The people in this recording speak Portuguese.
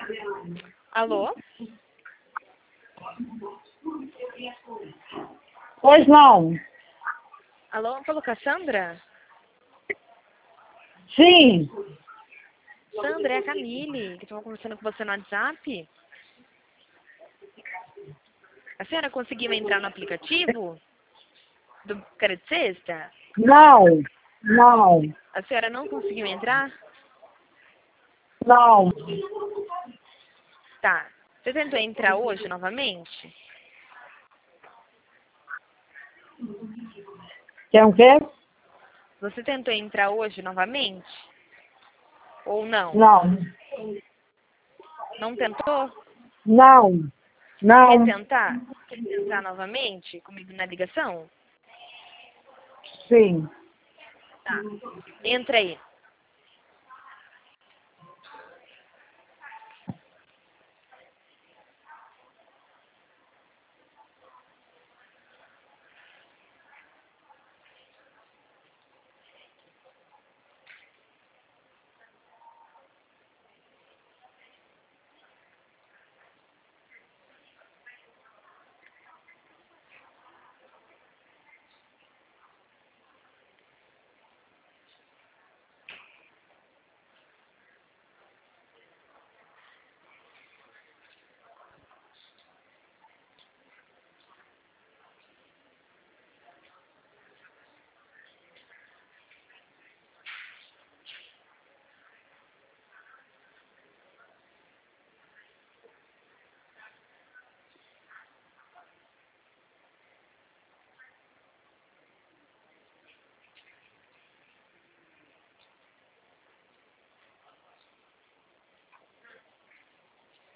Alô? Pois não. Alô, falou com a Sandra? Sim. Sandra, é a Camille, que estava conversando com você no WhatsApp. A senhora conseguiu entrar no aplicativo do Cara de Sexta? Não. Não. A senhora não conseguiu entrar? Não. Tá. Você tentou entrar hoje novamente? Quer o quê? Você tentou entrar hoje novamente? Ou não? Não. Não tentou? Não. Quer Não. tentar? Quer tentar novamente comigo na ligação? Sim. Tá. Entra aí.